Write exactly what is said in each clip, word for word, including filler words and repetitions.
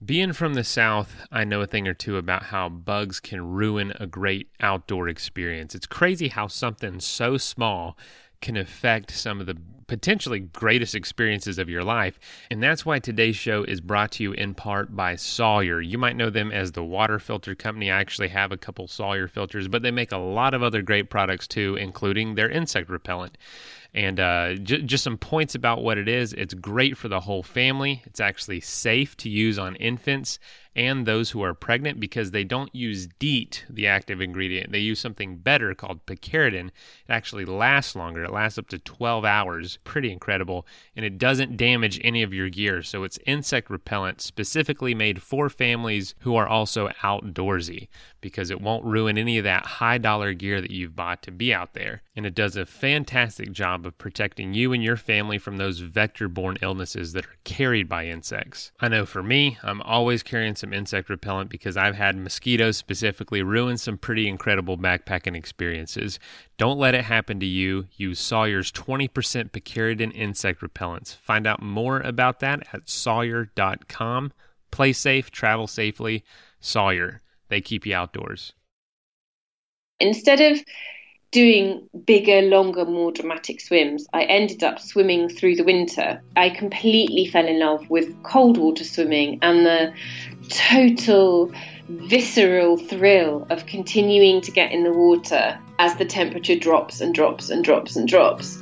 Being from the South, I know a thing or two about how bugs can ruin a great outdoor experience. It's crazy how something so small can affect some of the potentially greatest experiences of your life. And that's why today's show is brought to you in part by Sawyer. You might know them as the water filter company. I actually have a couple Sawyer filters, but they make a lot of other great products too, including their insect repellent. And uh, j- just some points about what it is. It's great for the whole family. It's actually safe to use on infants and those who are pregnant because they don't use DEET, the active ingredient. They use something better called picaridin. It actually lasts longer. It lasts up to twelve hours. Pretty incredible. And it doesn't damage any of your gear. So it's insect repellent specifically made for families who are also outdoorsy because it won't ruin any of that high dollar gear that you've bought to be out there. And it does a fantastic job of protecting you and your family from those vector-borne illnesses that are carried by insects. I know for me, I'm always carrying some insect repellent because I've had mosquitoes specifically ruin some pretty incredible backpacking experiences. Don't let it happen to you. Use Sawyer's twenty percent picaridin insect repellents. Find out more about that at sawyer dot com. Play safe, travel safely. Sawyer. They keep you outdoors. Instead of doing bigger, longer, more dramatic swims, I ended up swimming through the winter. I completely fell in love with cold water swimming and the total visceral thrill of continuing to get in the water as the temperature drops and drops and drops and drops.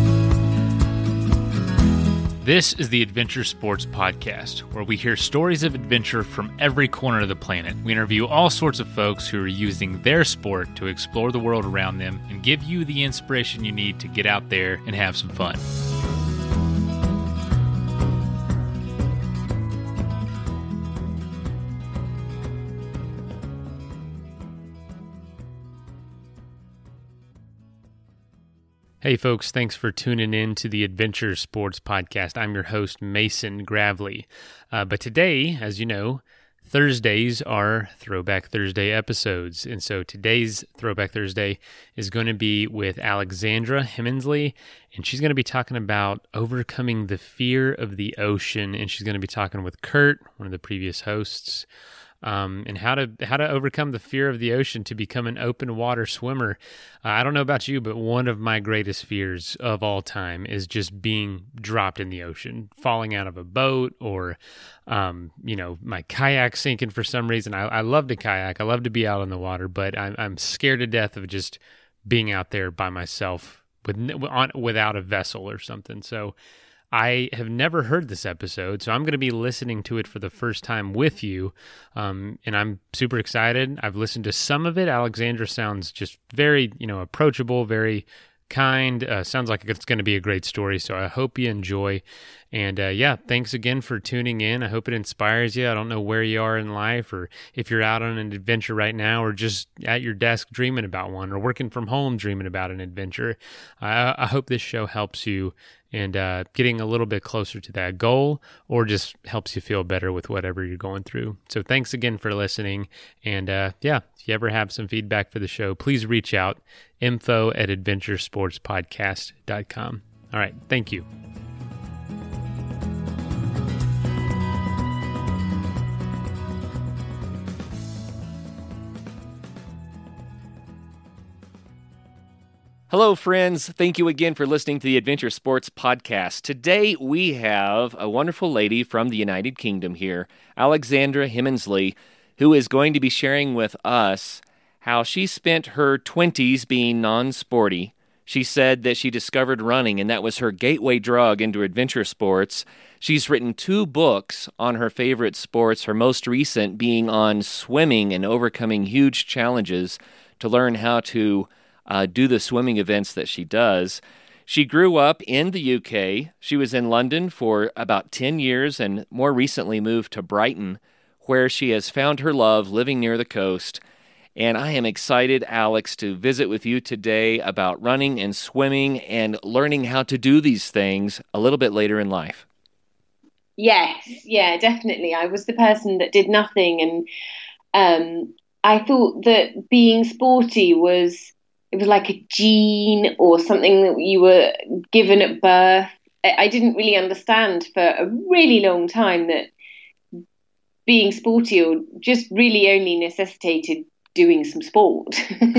This is the Adventure Sports Podcast, where we hear stories of adventure from every corner of the planet. We interview all sorts of folks who are using their sport to explore the world around them and give you the inspiration you need to get out there and have some fun. Hey folks, thanks for tuning in to the Adventure Sports Podcast. I'm your host, Mason Gravely. Uh, but today, as you know, Thursdays are Throwback Thursday episodes. And so today's Throwback Thursday is going to be with Alexandra Hemensley, and she's going to be talking about overcoming the fear of the ocean. And she's going to be talking with Kurt, one of the previous hosts, Um, and how to how to overcome the fear of the ocean to become an open water swimmer. Uh, I don't know about you, but one of my greatest fears of all time is just being dropped in the ocean, falling out of a boat, or um, you know, my kayak sinking for some reason. I, I love to kayak, I love to be out on the water, but I'm I'm scared to death of just being out there by myself with on, without a vessel or something. So I have never heard this episode, so I'm going to be listening to it for the first time with you, um, and I'm super excited. I've listened to some of it. Alexandra sounds just very, you know, approachable, very kind. Uh, sounds like it's going to be a great story, so I hope you enjoy. And uh, yeah, thanks again for tuning in. I hope it inspires you. I don't know where you are in life, or if you're out on an adventure right now, or just at your desk dreaming about one, or working from home dreaming about an adventure. I, I hope this show helps you and uh, getting a little bit closer to that goal, or just helps you feel better with whatever you're going through. So thanks again for listening. And uh, yeah, if you ever have some feedback for the show, please reach out, info at adventure sports podcast dot com. All right, thank you. Hello, friends. Thank you again for listening to the Adventure Sports Podcast. Today, we have a wonderful lady from the United Kingdom here, Alexandra Hemensley, who is going to be sharing with us how she spent her twenties being non-sporty. She said that she discovered running, and that was her gateway drug into adventure sports. She's written two books on her favorite sports, her most recent being on swimming and overcoming huge challenges to learn how to Uh, do the swimming events that she does. She grew up in the U K. She was in London for about ten years and more recently moved to Brighton, where she has found her love living near the coast. And I am excited, Alex, to visit with you today about running and swimming and learning how to do these things a little bit later in life. Yes, yeah, definitely. I was the person that did nothing, and um, I thought that being sporty was it was like a gene or something that you were given at birth. I didn't really understand for a really long time that being sporty or just really only necessitated doing some sport.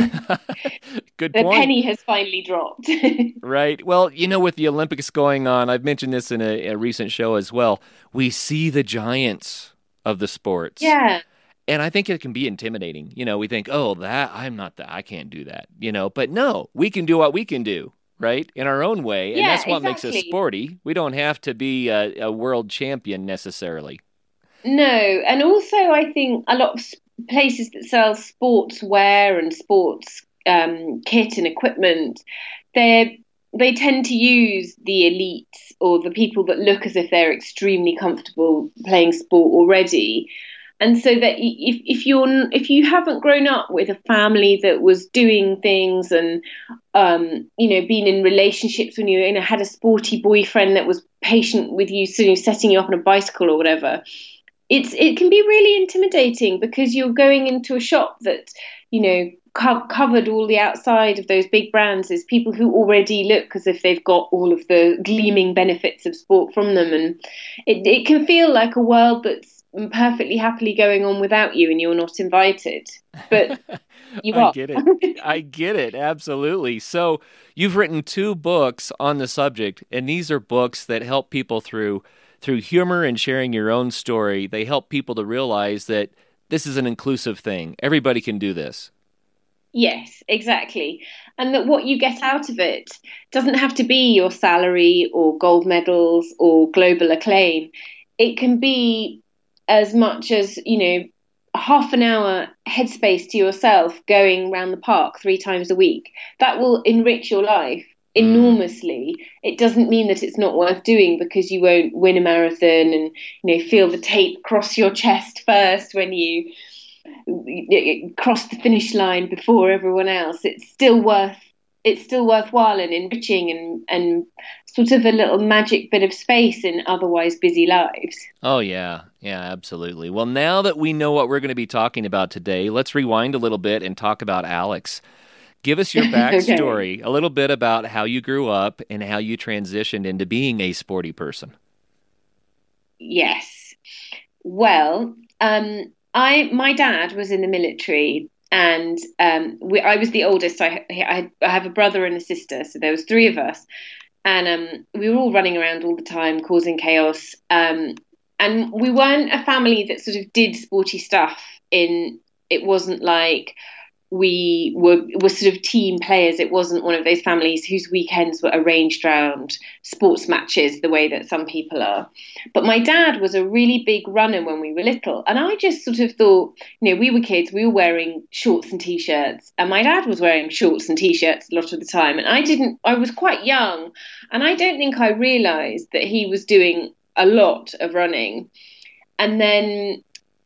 Good The point. penny has finally dropped. Right. Well, you know, with the Olympics going on, I've mentioned this in a, a recent show as well, we see the giants of the sports. Yeah. And I think it can be intimidating. You know, we think, oh, that, I'm not that, I can't do that, you know, but no, we can do what we can do, right? In our own way. And Yeah, that's what exactly. makes us sporty. We don't have to be a, a world champion necessarily. No. And also, I think a lot of places that sell sportswear and sports um, kit and equipment, they they tend to use the elites or the people that look as if they're extremely comfortable playing sport already. And so that if if you're if you haven't grown up with a family that was doing things and um, you know, been in relationships when you, you know, had a sporty boyfriend that was patient with you, so setting you up on a bicycle or whatever, it's it can be really intimidating because you're going into a shop that, you know, co- covered all the outside of those big brands is people who already look as if they've got all of the gleaming benefits of sport from them, and it it can feel like a world that's perfectly happily going on without you and you're not invited, but you I are. get it. I get it. Absolutely. So you've written two books on the subject, and these are books that help people through through humor and sharing your own story. They help people to realize that this is an inclusive thing. Everybody can do this. Yes, exactly. And that what you get out of it doesn't have to be your salary or gold medals or global acclaim. It can be as much as, you know, half an hour headspace to yourself going around the park three times a week. That will enrich your life enormously. Mm. It doesn't mean that it's not worth doing because you won't win a marathon and, you know, feel the tape cross your chest first when you cross the finish line before everyone else. It's still worth it's still worthwhile and enriching and, and sort of a little magic bit of space in otherwise busy lives. Oh, yeah. Yeah, absolutely. Well, now that we know what we're going to be talking about today, let's rewind a little bit and talk about Alex. Give us your backstory, okay. A little bit about how you grew up and how you transitioned into being a sporty person. Yes. Well, um, I my dad was in the military. And um, we, I was the oldest. I, I, I have a brother and a sister, so there was three of us. And um, we were all running around all the time, causing chaos. Um, and we weren't a family that sort of did sporty stuff. In it wasn't like we were were sort of team players. It wasn't one of those families whose weekends were arranged around sports matches the way that some people are. But my dad was a really big runner when we were little. And I just sort of thought, you know, we were kids, we were wearing shorts and T-shirts. And my dad was wearing shorts and T-shirts a lot of the time. And I didn't, I was quite young. And I don't think I realised that he was doing a lot of running. And then...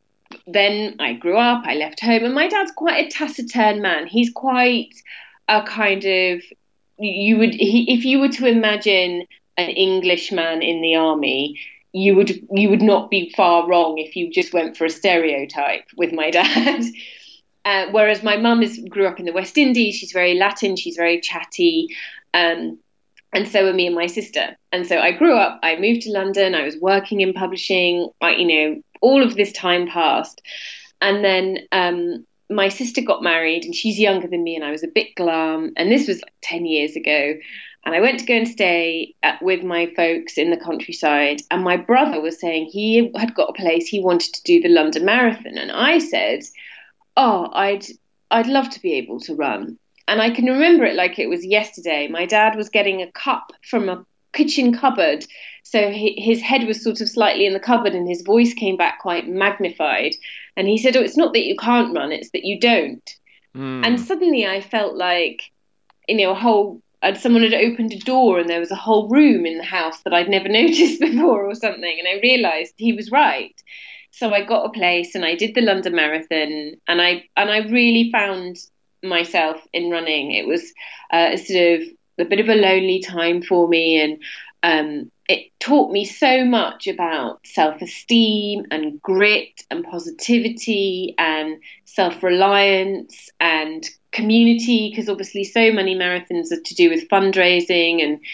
Then I grew up, I left home, and my dad's quite a taciturn man. He's quite a kind of, you would, he, if you were to imagine an Englishman in the army, you would you would not be far wrong if you just went for a stereotype with my dad. Uh, whereas my mum is grew up in the West Indies, she's very Latin, she's very chatty, um, and so were me and my sister. And so I grew up, I moved to London, I was working in publishing, I, you know, all of this time passed. And then um, my sister got married and she's younger than me and I was a bit glum. And this was like ten years ago. And I went to go and stay at, with my folks in the countryside. And my brother was saying he had got a place, he wanted to do the London Marathon. And I said, oh, I'd I'd love to be able to run. And I can remember it like it was yesterday. My dad was getting a cup from a kitchen cupboard. So he, his head was sort of slightly in the cupboard and his voice came back quite magnified. And he said, oh, it's not that you can't run, it's that you don't. Mm. And suddenly I felt like, you know, a whole, uh, someone had opened a door and there was a whole room in the house that I'd never noticed before or something. And I realised he was right. So I got a place and I did the London Marathon and I and I really found myself in running. It was uh, sort of a bit of a lonely time for me, and um, it taught me so much about self-esteem and grit and positivity and self-reliance and community, because obviously so many marathons are to do with fundraising and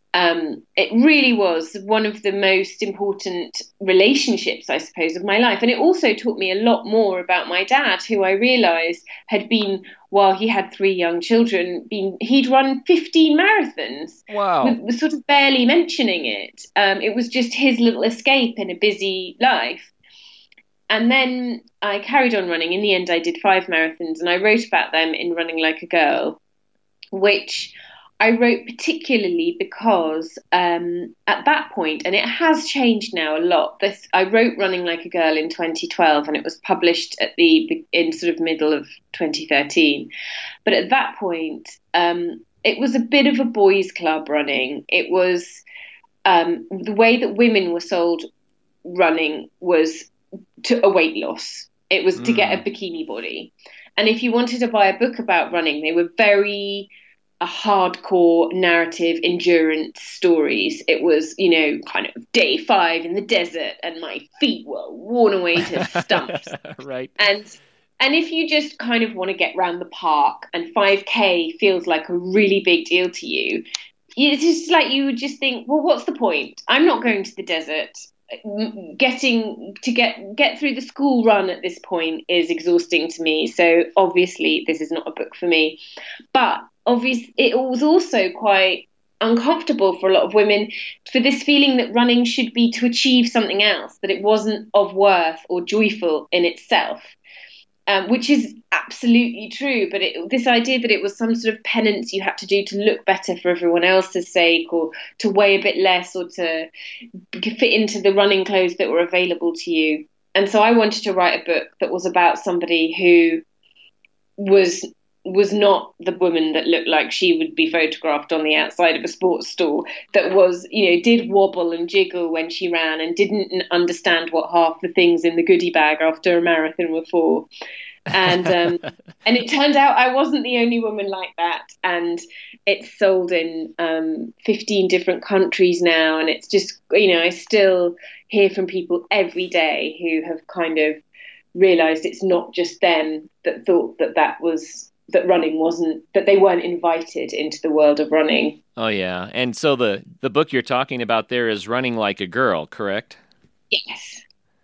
Um, it really was one of the most important relationships, I suppose, of my life. And it also taught me a lot more about my dad, who I realised had been, while he had three young children, been he'd run fifteen marathons. Wow. With, with sort of barely mentioning it. Um, it was just his little escape in a busy life. And then I carried on running. In the end, I did five marathons, and I wrote about them in Running Like a Girl, which I wrote particularly because um, at that point, and it has changed now a lot. This I wrote Running Like a Girl in twenty twelve, and it was published at the in sort of middle of twenty thirteen. But at that point, um, it was a bit of a boys' club running. It was um, the way that women were sold running was to a weight loss. It was mm. to get a bikini body, and if you wanted to buy a book about running, they were very a hardcore narrative endurance stories. It was, you know, kind of day five in the desert and my feet were worn away to stumps. Right. And and if you just kind of want to get round the park and five K feels like a really big deal to you, it's just like you would just think, well, what's the point? I'm not going to the desert. Getting to get get through the school run at this point is exhausting to me. So obviously this is not a book for me. But obviously it was also quite uncomfortable for a lot of women, for this feeling that running should be to achieve something else, that it wasn't of worth or joyful in itself, um, which is absolutely true. But it, this idea that it was some sort of penance you had to do to look better for everyone else's sake, or to weigh a bit less, or to fit into the running clothes that were available to you. And so I wanted to write a book that was about somebody who was was not the woman that looked like she would be photographed on the outside of a sports store, that was, you know, did wobble and jiggle when she ran and didn't understand what half the things in the goodie bag after a marathon were for. And um, and it turned out I wasn't the only woman like that. And it's sold in um, fifteen different countries now. And it's just, you know, I still hear from people every day who have kind of realised it's not just them that thought that that was that running wasn't, that they weren't invited into the world of running. Oh, yeah. And so the, the book you're talking about there is Running Like a Girl, correct? Yes.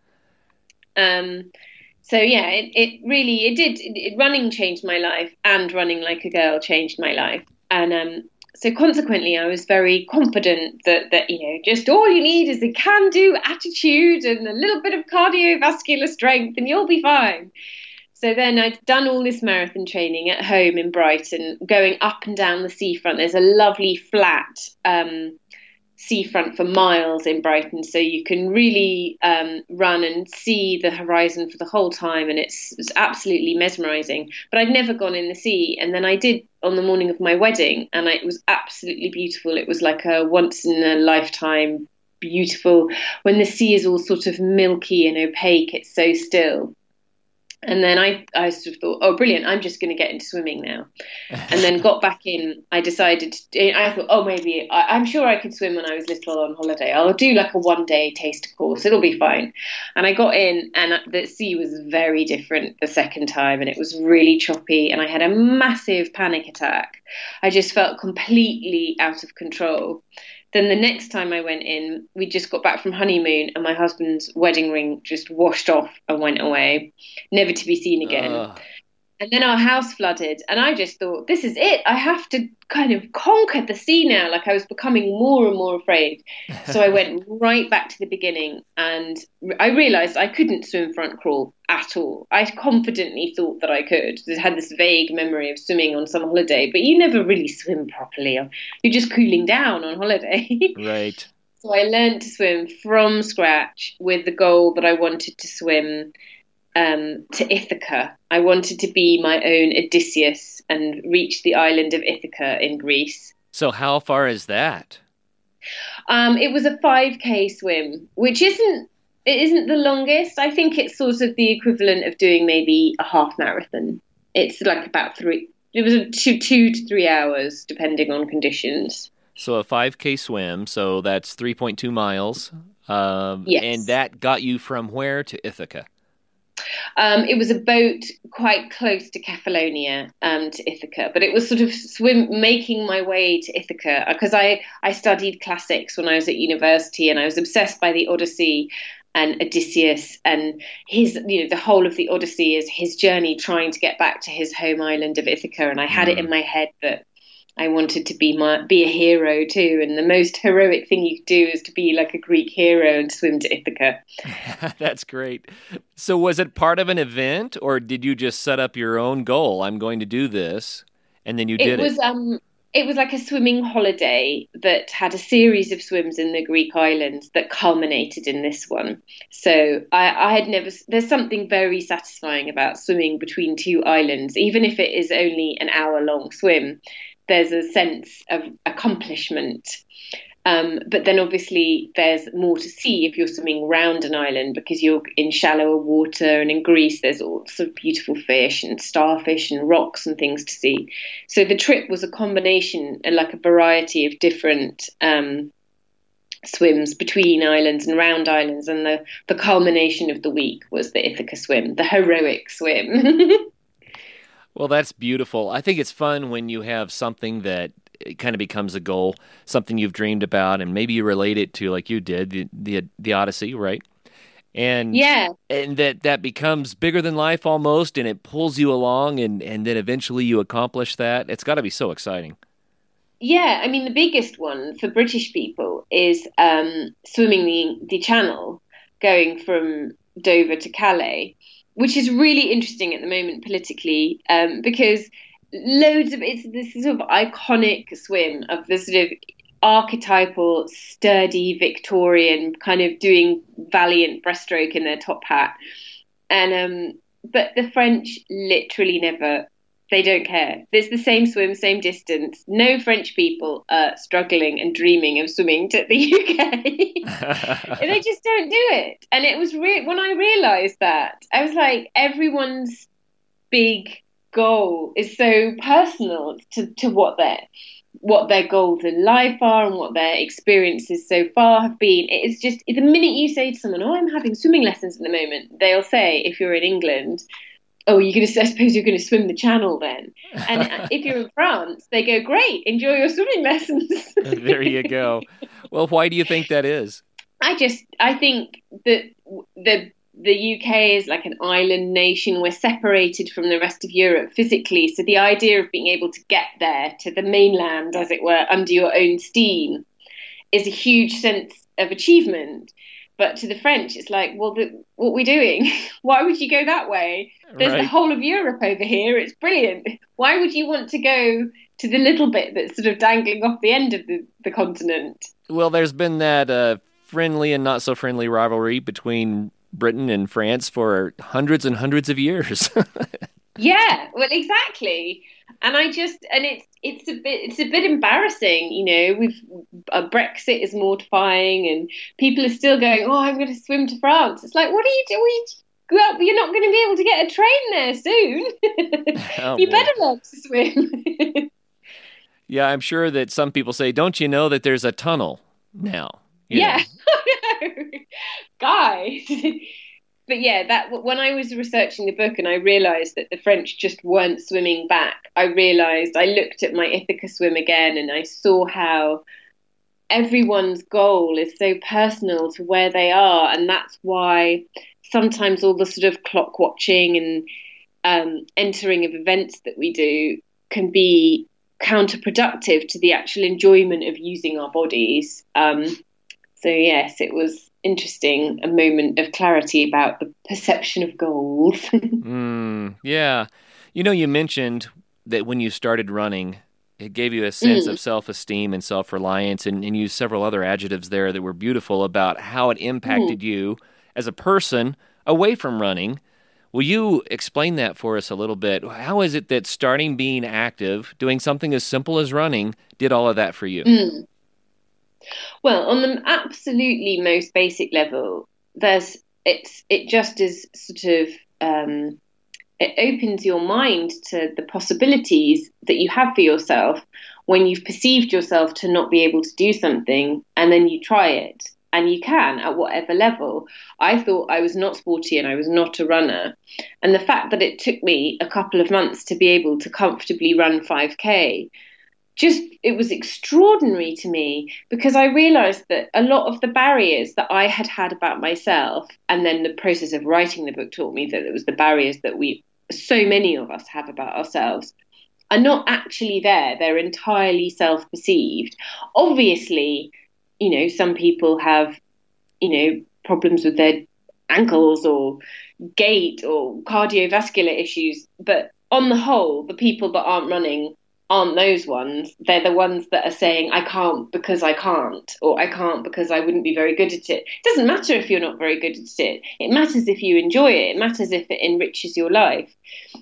Um. So, yeah, it, it really, it did, it, it, running changed my life, and Running Like a Girl changed my life. And um, so consequently, I was very confident that, that, you know, just all you need is a can-do attitude and a little bit of cardiovascular strength and you'll be fine. So then I'd done all this marathon training at home in Brighton, going up and down the seafront. There's a lovely flat um, seafront for miles in Brighton, so you can really um, run and see the horizon for the whole time, and it's, it's absolutely mesmerising. But I'd never gone in the sea, and then I did on the morning of my wedding, and I, it was absolutely beautiful. It was like a once-in-a-lifetime beautiful, when the sea is all sort of milky and opaque, it's so still. And then I, I sort of thought, oh, brilliant, I'm just going to get into swimming now. And then got back in. I decided, to, I thought, oh, maybe, I, I'm sure I could swim when I was little on holiday. I'll do like a one-day taster course. It'll be fine. And I got in, and the sea was very different the second time, and it was really choppy, and I had a massive panic attack. I just felt completely out of control. Then the next time I went in, we just got back from honeymoon, and my husband's wedding ring just washed off and went away, never to be seen again. Uh. And then our house flooded, and I just thought, this is it. I have to kind of conquer the sea now. Like, I was becoming more and more afraid. So I went right back to the beginning, and I realised I couldn't swim front crawl at all. I confidently thought that I could. I had this vague memory of swimming on some holiday, but you never really swim properly. You're just cooling down on holiday. Right. So I learned to swim from scratch with the goal that I wanted to swim Um, to Ithaca. I wanted to be my own Odysseus and reach the island of Ithaca in Greece. So how far is that? Um, it was a five K swim, which isn't it isn't the longest. I think it's sort of the equivalent of doing maybe a half marathon. It's like about three. It was a two, two to three hours, depending on conditions. So a five K swim. So that's three point two miles. Um, yes. And that got you from where to Ithaca? Um, it was a boat quite close to Kefalonia, um, to Ithaca, but it was sort of swim making my way to Ithaca because I, I studied classics when I was at university and I was obsessed by the Odyssey and Odysseus and his, you know, the whole of the Odyssey is his journey trying to get back to his home island of Ithaca. And I had mm. it in my head that I wanted to be my be a hero too, and the most heroic thing you could do is to be like a Greek hero and swim to Ithaca. That's great. So was it part of an event, or did you just set up your own goal? I'm going to do this, and then you did it. It was um, it was like a swimming holiday that had a series of swims in the Greek islands that culminated in this one. So I, I had never. There's something very satisfying about swimming between two islands, even if it is only an hour-long swim. There's a sense of accomplishment. Um, but then obviously there's more to see if you're swimming round an island because you're in shallower water, and in Greece there's all sorts of beautiful fish and starfish and rocks and things to see. So the trip was a combination, like a variety of different um, swims between islands and round islands, and the, the culmination of the week was the Ithaca swim, the heroic swim. Well, that's beautiful. I think it's fun when you have something that it kind of becomes a goal, something you've dreamed about, and maybe you relate it to, like you did, the the, the Odyssey, right? And yeah, and that, that becomes bigger than life almost, and it pulls you along, and, and then eventually you accomplish that. It's got to be so exciting. Yeah, I mean, the biggest one for British people is um, swimming the the Channel, going from Dover to Calais, which is really interesting at the moment politically, um, because loads of it's this sort of iconic swim of the sort of archetypal, sturdy Victorian kind of doing valiant breaststroke in their top hat, and um, but the French literally never. They don't care. There's the same swim, same distance. No French people are struggling and dreaming of swimming to the U K. They just don't do it. And it was re- when I realised that, I was like, everyone's big goal is so personal to, to what their what their goals in life are and what their experiences so far have been. It is just the minute you say to someone, "Oh, I'm having swimming lessons at the moment," they'll say, if you're in England, "Oh, you're going to, I suppose you're going to swim the Channel then." And if you're in France, they go, "Great, enjoy your swimming lessons." There you go. Well, why do you think that is? I just, I think that the the U K is like an island nation. We're separated from the rest of Europe physically. So the idea of being able to get there to the mainland, as it were, under your own steam is a huge sense of achievement. But to the French, it's like, well, the, what are we doing? Why would you go that way? There's right. the whole of Europe over here. It's brilliant. Why would you want to go to the little bit that's sort of dangling off the end of the, the continent? Well, there's been that uh, friendly and not so friendly rivalry between Britain and France for hundreds and hundreds of years. Yeah, well, exactly. And I just, and it's it's a bit it's a bit embarrassing, you know. We've uh, Brexit is mortifying, and people are still going, "Oh, I'm going to swim to France." It's like, what are you doing? Well, you're not going to be able to get a train there soon. Oh, you boy. better learn to swim. Yeah, I'm sure that some people say, "Don't you know that there's a tunnel now?" You yeah, guys. But yeah, that when I was researching the book and I realised that the French just weren't swimming back, I realised, I looked at my Ithaca swim again and I saw how everyone's goal is so personal to where they are. And that's why sometimes all the sort of clock watching and um, entering of events that we do can be counterproductive to the actual enjoyment of using our bodies. Um, so yes, it was interesting, a moment of clarity about the perception of goals. mm, yeah. You know, you mentioned that when you started running, it gave you a sense mm. of self-esteem and self-reliance, and, and used several other adjectives there that were beautiful about how it impacted mm. you as a person away from running. Will you explain that for us a little bit? How is it that starting being active, doing something as simple as running, did all of that for you? Mm. Well, on the absolutely most basic level, there's it's it just is sort of um, it opens your mind to the possibilities that you have for yourself when you've perceived yourself to not be able to do something, and then you try it. and you can at whatever level. I thought I was not sporty and I was not a runner. And the fact that it took me a couple of months to be able to comfortably run five K, just, it was extraordinary to me, because I realized that a lot of the barriers that I had had about myself, and then the process of writing the book taught me that it was the barriers that we, so many of us have about ourselves, are not actually there. They're entirely self-perceived. Obviously, you know, some people have, you know, problems with their ankles or gait or cardiovascular issues. But on the whole, the people that aren't running aren't those ones. They're the ones that are saying, I can't because I can't, or I can't because I wouldn't be very good at it. It doesn't matter if you're not very good at it. It matters if you enjoy it. It matters if it enriches your life.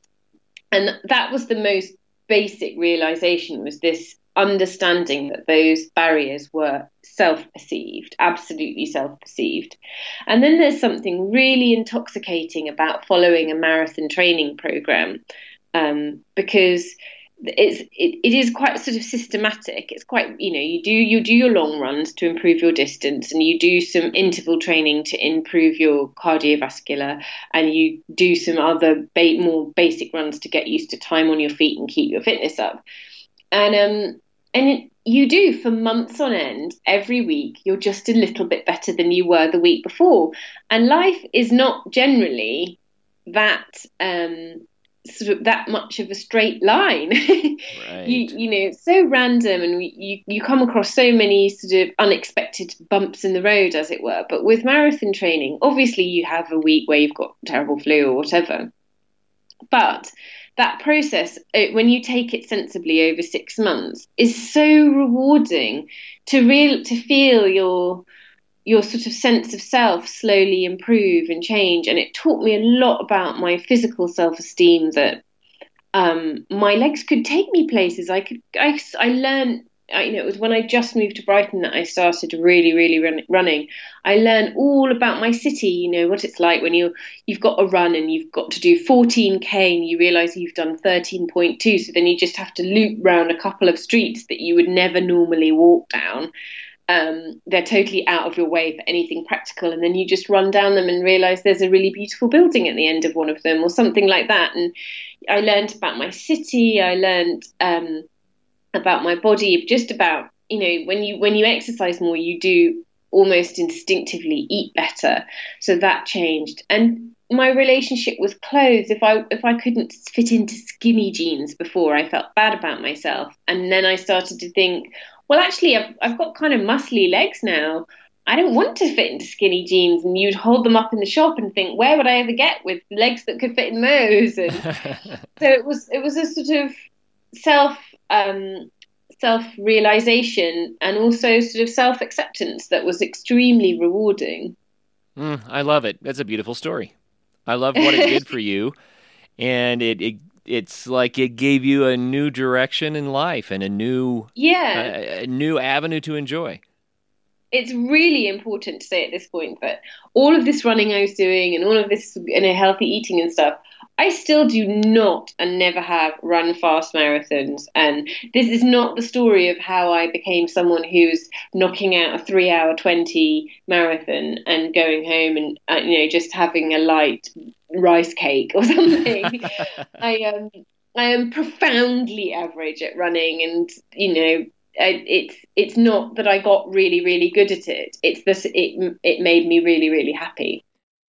And that was the most basic realization, was this understanding that those barriers were self-perceived, absolutely self-perceived. And then there's something really intoxicating about following a marathon training program, um, because it's it, it is quite sort of systematic. It's quite, you know, you do you do your long runs to improve your distance, and you do some interval training to improve your cardiovascular, and you do some other ba- more basic runs to get used to time on your feet and keep your fitness up. And um and it, you do for months on end. Every week you're just a little bit better than you were the week before. And life is not generally that um sort of that much of a straight line. Right. you you know, it's so random, and we, you you come across so many sort of unexpected bumps in the road, as it were. But with marathon training, obviously you have a week where you've got terrible flu or whatever, but that process, when you take it sensibly over six months, is so rewarding to real to feel your your sort of sense of self slowly improve and change. And it taught me a lot about my physical self-esteem, that um, my legs could take me places. I could, I, I learned, I, you know, it was when I just moved to Brighton that I started really, really run, running. I learned all about my city, you know, what it's like when you you've got a run and you've got to do fourteen K and you realise you've done thirteen point two. So then you just have to loop round a couple of streets that you would never normally walk down. Um, they're totally out of your way for anything practical, and then you just run down them and realise there's a really beautiful building at the end of one of them, or something like that. And I learned about my city. I learned um, about my body. Just about, you know, when you when you exercise more, you do almost instinctively eat better. So that changed. And my relationship with clothes, if I if I couldn't fit into skinny jeans before, I felt bad about myself. And then I started to think, well, actually, I've, I've got kind of muscly legs now. I don't want to fit into skinny jeans. And you'd hold them up in the shop and think, where would I ever get with legs that could fit in those? And so it was it was a sort of self um, self realization, and also sort of self acceptance that was extremely rewarding. Mm, I love it. That's a beautiful story. I love what it did for you, and it, it it's like it gave you a new direction in life and a new yeah a, a new avenue to enjoy. It's really important to say at this point that all of this running I was doing and all of this, you know, healthy eating and stuff, I still do not and never have run fast marathons. And this is not the story of how I became someone who's knocking out a three hour twenty marathon and going home and, uh, you know, just having a light rice cake or something. I um, I am profoundly average at running, and, you know, I, it's it's not that I got really, really good at it. It's this it it made me really, really happy.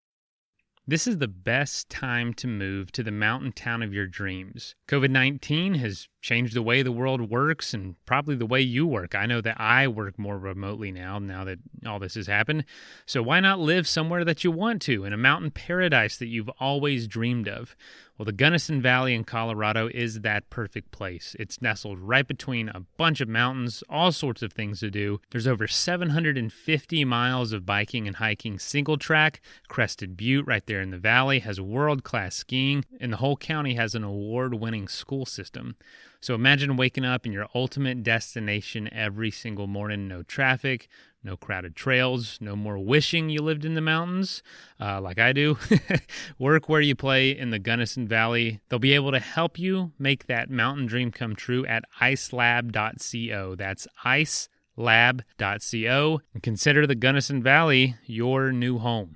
This is the best time to move to the mountain town of your dreams. COVID nineteen has changed the way the world works, and probably the way you work. I know that I work more remotely now, now that all this has happened. So why not live somewhere that you want to, in a mountain paradise that you've always dreamed of? Well, the Gunnison Valley in Colorado is that perfect place. It's nestled right between a bunch of mountains, all sorts of things to do. There's over seven hundred fifty miles of biking and hiking single track. Crested Butte right there in the valley has world-class skiing, and the whole county has an award-winning school system. So imagine waking up in your ultimate destination every single morning. No traffic, no crowded trails, no more wishing you lived in the mountains uh, like I do. Work where you play in the Gunnison Valley. They'll be able to help you make that mountain dream come true at ice lab dot co. That's ice lab dot co, and consider the Gunnison Valley your new home.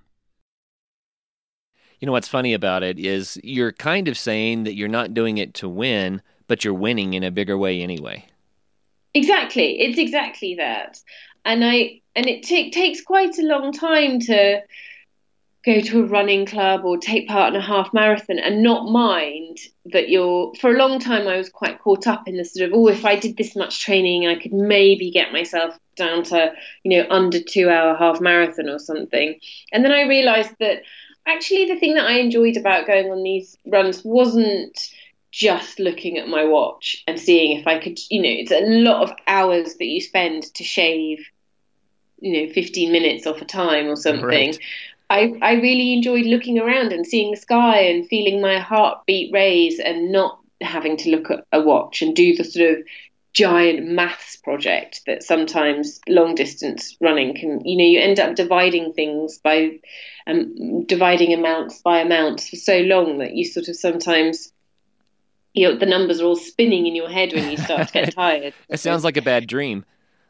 You know, what's funny about it is you're kind of saying that you're not doing it to win, but you're winning in a bigger way anyway. Exactly. It's exactly that. And I and it t- takes quite a long time to go to a running club or take part in a half marathon and not mind that you're, for a long time I was quite caught up in the sort of, oh, if I did this much training, I could maybe get myself down to, you know, under two hour half marathon or something. And then I realized that actually the thing that I enjoyed about going on these runs wasn't just looking at my watch and seeing if I could, you know, it's a lot of hours that you spend to shave, you know, fifteen minutes off a time or something. Right. I, I really enjoyed looking around and seeing the sky and feeling my heartbeat raise and not having to look at a watch and do the sort of giant maths project that sometimes long distance running can, you know, you end up dividing things by um, dividing amounts by amounts for so long that you sort of sometimes, you know, the numbers are all spinning in your head when you start to get tired. It sounds like a bad dream.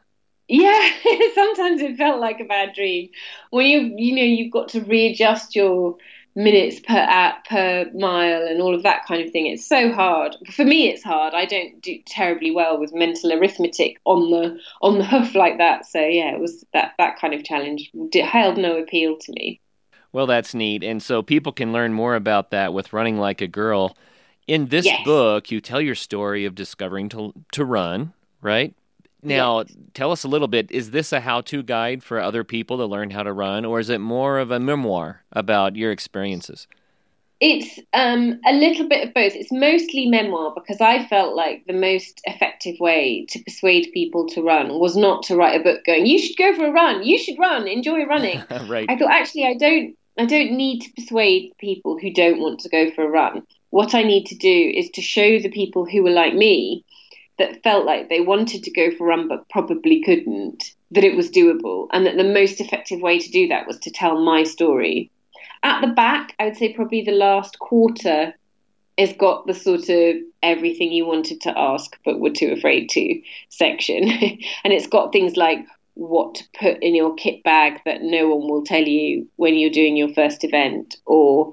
Yeah, sometimes it felt like a bad dream. When you, you know, you've got to readjust your minutes per app, per mile and all of that kind of thing. It's so hard. For me, it's hard. I don't do terribly well with mental arithmetic on the on the hoof like that. So yeah, it was that, that kind of challenge held no appeal to me. Well, that's neat. And so people can learn more about that with Running Like a Girl. In this yes. book, you tell your story of discovering to to run, right? Now, yes. Tell us a little bit, is this a how-to guide for other people to learn how to run, or is it more of a memoir about your experiences? It's um, a little bit of both. It's mostly memoir because I felt like the most effective way to persuade people to run was not to write a book going, you should go for a run, you should run, enjoy running. Right. I thought, actually, I don't, I don't need to persuade people who don't want to go for a run. What I need to do is to show the people who were like me that felt like they wanted to go for a run but probably couldn't, that it was doable, and that the most effective way to do that was to tell my story. At the back, I would say probably the last quarter has got the sort of everything you wanted to ask but were too afraid to section. And it's got things like what to put in your kit bag that no one will tell you when you're doing your first event, or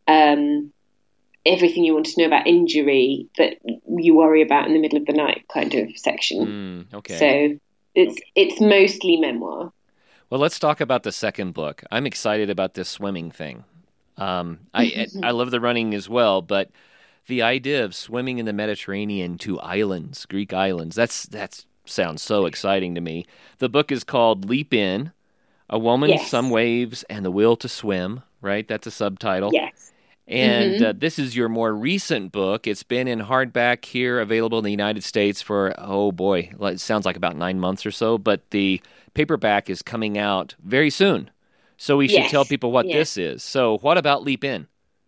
um, everything you want to know about injury that you worry about in the middle of the night kind of section. Mm, okay. So it's it's mostly memoir. Well, let's talk about the second book. I'm excited about this swimming thing. Um, I I love the running as well, but the idea of swimming in the Mediterranean to islands, Greek islands, that's that's sounds so exciting to me. The book is called Leap In, A Woman, yes. Some Waves, and the Will to Swim, right? That's a subtitle. Yes. And mm-hmm. uh, this is your more recent book. It's been in hardback here, available in the United States for, oh boy, it sounds like about nine months or so, but the paperback is coming out very soon. So we should yes. tell people what yes. this is. So what about Leap In?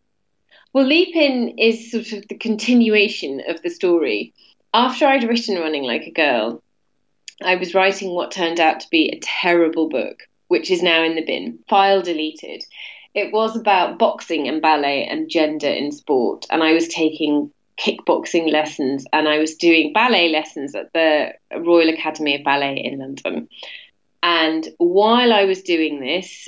Well, Leap In is sort of the continuation of the story. After I'd written Running Like a Girl, I was writing what turned out to be a terrible book, which is now in the bin, file deleted. It was about boxing and ballet and gender in sport, and I was taking kickboxing lessons and I was doing ballet lessons at the Royal Academy of Ballet in London. And while I was doing this,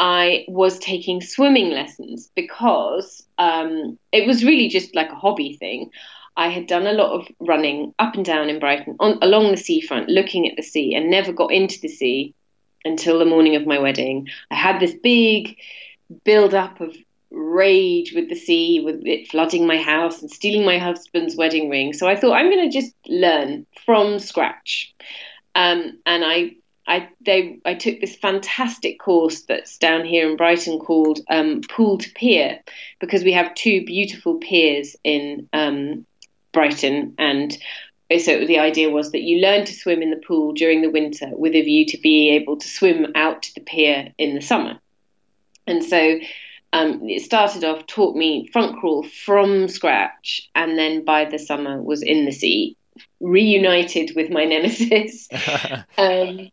I was taking swimming lessons because um, it was really just like a hobby thing. I had done a lot of running up and down in Brighton, on, along the seafront, looking at the sea, and never got into the sea until the morning of my wedding. I had this big build up of rage with the sea, with it flooding my house and stealing my husband's wedding ring. So I thought, I'm going to just learn from scratch. Um, and I I they I took this fantastic course that's down here in Brighton called um, Pool to Pier, because we have two beautiful piers in um, Brighton. And so the idea was that you learn to swim in the pool during the winter with a view to be able to swim out to the pier in the summer. And so um, it started off, taught me front crawl from scratch, and then by the summer was in the sea, reunited with my nemesis. um,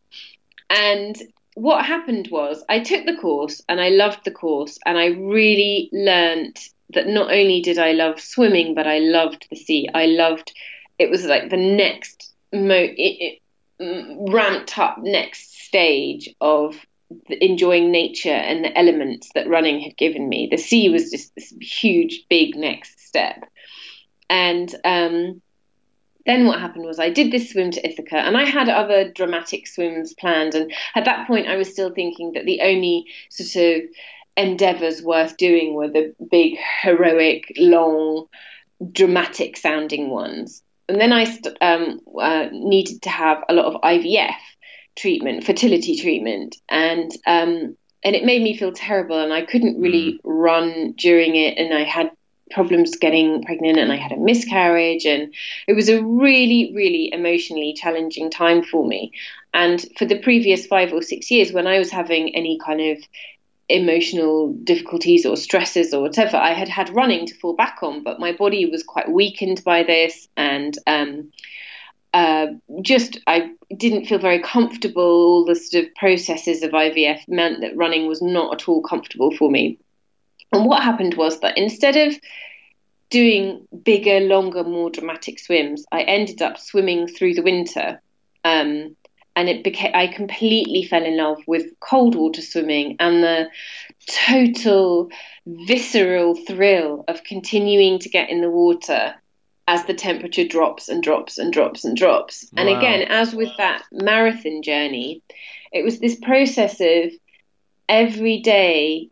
and what happened was I took the course and I loved the course, and I really learned that not only did I love swimming, but I loved the sea. I loved, it was like the next, mo- it, it, ramped up next stage of enjoying nature and the elements that running had given me. The sea was just this huge, big next step. And um, then what happened was I did this swim to Ithaca, and I had other dramatic swims planned. And at that point, I was still thinking that the only sort of endeavours worth doing were the big, heroic, long, dramatic sounding ones. And then I st- um, uh, needed to have a lot of I V F treatment, fertility treatment, and um, and it made me feel terrible, and I couldn't really mm. run during it, and I had problems getting pregnant, and I had a miscarriage, and it was a really, really emotionally challenging time for me. And for the previous five or six years, when I was having any kind of emotional difficulties or stresses or whatever, I had had running to fall back on, but my body was quite weakened by this, and um, uh, just I didn't feel very comfortable. All the sort of processes of I V F meant that running was not at all comfortable for me. And what happened was that instead of doing bigger, longer, more dramatic swims, I ended up swimming through the winter. Um, And it became, I completely fell in love with cold water swimming and the total visceral thrill of continuing to get in the water as the temperature drops and drops and drops and drops. Wow. And again, as with that marathon journey, it was this process of every day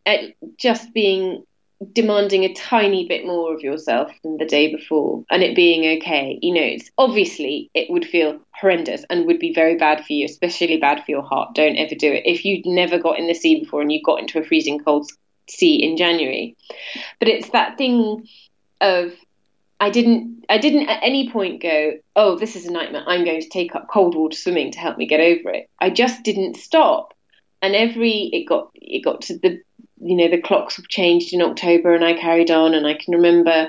just being demanding a tiny bit more of yourself than the day before, and it being okay. You know, it's obviously it would feel horrendous and would be very bad for you, especially bad for your heart. Don't ever do it if you'd never got in the sea before and you got into a freezing cold sea in January. But it's that thing of I didn't I didn't at any point go, oh, this is a nightmare, I'm going to take up cold water swimming to help me get over it. I just didn't stop. And every it got it got to the you know, the clocks changed in October, and I carried on. And I can remember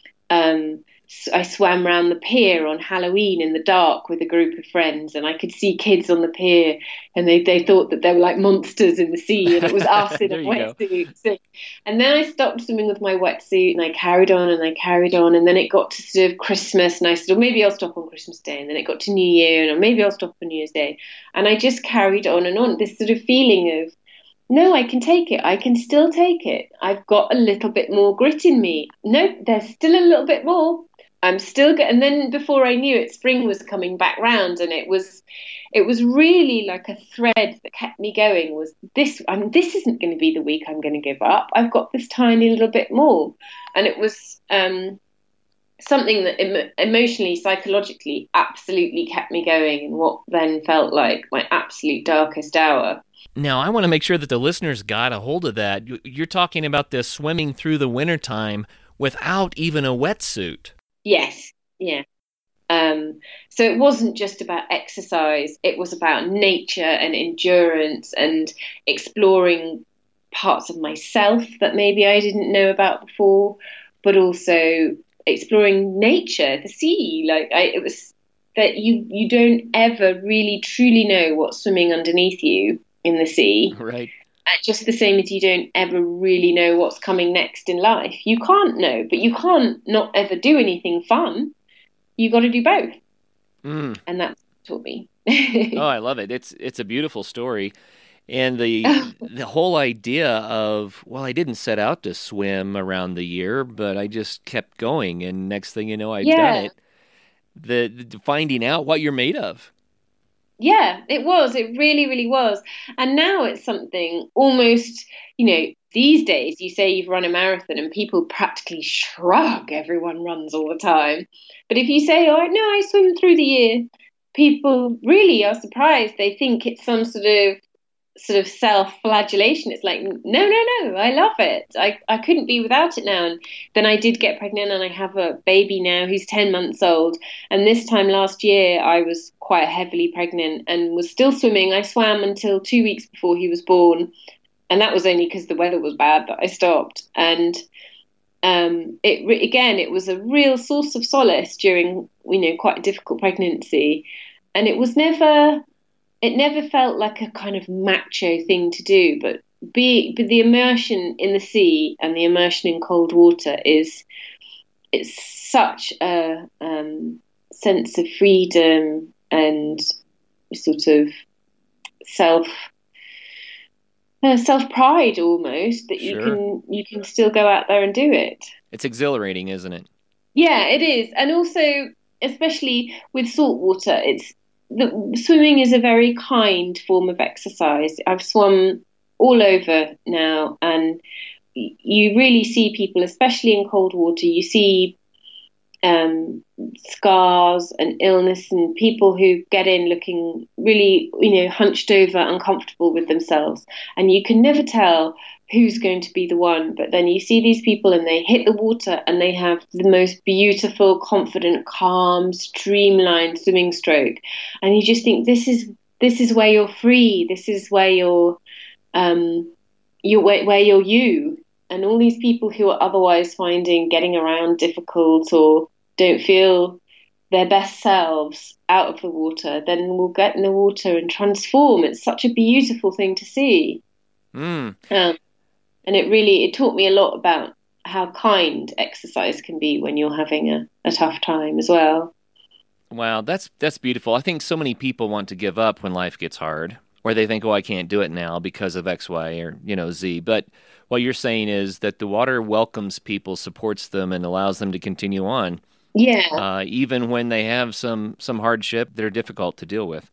um, I swam around the pier on Halloween in the dark with a group of friends, and I could see kids on the pier, and they, they thought that they were like monsters in the sea, and it was us in a wetsuit. So, and then I stopped swimming with my wetsuit, and I carried on, and I carried on, and then it got to sort of Christmas, and I said, well, maybe I'll stop on Christmas Day, and then it got to New Year, and maybe I'll stop on New Year's Day, and I just carried on and on, this sort of feeling of, no, I can take it. I can still take it. I've got a little bit more grit in me. No, there's still a little bit more. I'm still good. And then before I knew it, spring was coming back round, and it was, it was really like a thread that kept me going. Was this? I mean, this isn't going to be the week I'm going to give up. I've got this tiny little bit more, and it was um, something that em- emotionally, psychologically, absolutely kept me going in what then felt like my absolute darkest hour. Now, I want to make sure that the listeners got a hold of that. You're talking about this swimming through the wintertime without even a wetsuit. Yes, yeah. Um, so it wasn't just about exercise. It was about nature and endurance and exploring parts of myself that maybe I didn't know about before, but also exploring nature, the sea. Like I, it was that you, you don't ever really truly know what's swimming underneath you in the sea. Right. Just the same as you don't ever really know what's coming next in life. You can't know, but you can't not ever do anything fun. You got to do both. Mm. And that taught me. Oh, I love it. It's it's a beautiful story. And the the whole idea of, well, I didn't set out to swim around the year, but I just kept going, and next thing you know, I'd yeah. done it. The, the finding out what you're made of. Yeah, it was. It really, really was. And now it's something almost, you know, these days you say you've run a marathon and people practically shrug. Everyone runs all the time. But if you say, oh, no, I swim through the year, people really are surprised. They think it's some sort of sort of self-flagellation. It's like, no, no, no, I love it. I, I couldn't be without it now. And then I did get pregnant, and I have a baby now who's ten months old. And this time last year, I was quite heavily pregnant and was still swimming. I swam until two weeks before he was born. And that was only because the weather was bad that I stopped. And um, it again, it was a real source of solace during, you know, quite a difficult pregnancy. And it was never... It never felt like a kind of macho thing to do, but be but the immersion in the sea and the immersion in cold water is it's such a um, sense of freedom and sort of self uh, self pride almost that Sure. you can you can still go out there and do it. It's exhilarating, isn't it? Yeah, it is, and also especially with salt water, it's the, swimming is a very kind form of exercise. I've swum all over now, and you really see people, especially in cold water, you see um, scars and illness and people who get in looking really, you know, hunched over, uncomfortable with themselves. And you can never tell who's going to be the one. But then you see these people and they hit the water and they have the most beautiful, confident, calm, streamlined swimming stroke. And you just think, this is this is where you're free. This is where you're um, you're where, where you're you. And all these people who are otherwise finding getting around difficult or don't feel their best selves out of the water, then will get in the water and transform. It's such a beautiful thing to see. Mm. Um, and it really, it taught me a lot about how kind exercise can be when you're having a, a tough time as well. Wow, that's that's beautiful. I think so many people want to give up when life gets hard, or they think, oh, I can't do it now because of X, Y, or, you know, Z. But what you're saying is that the water welcomes people, supports them, and allows them to continue on. Yeah. Uh, even when they have some, some hardship that are difficult to deal with.